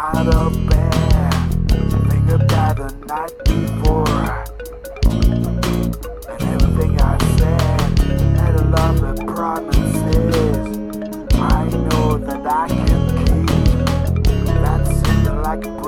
out of bed, think about the night before, and everything I said, and the love and promises, I know that I can keep. That seemed like a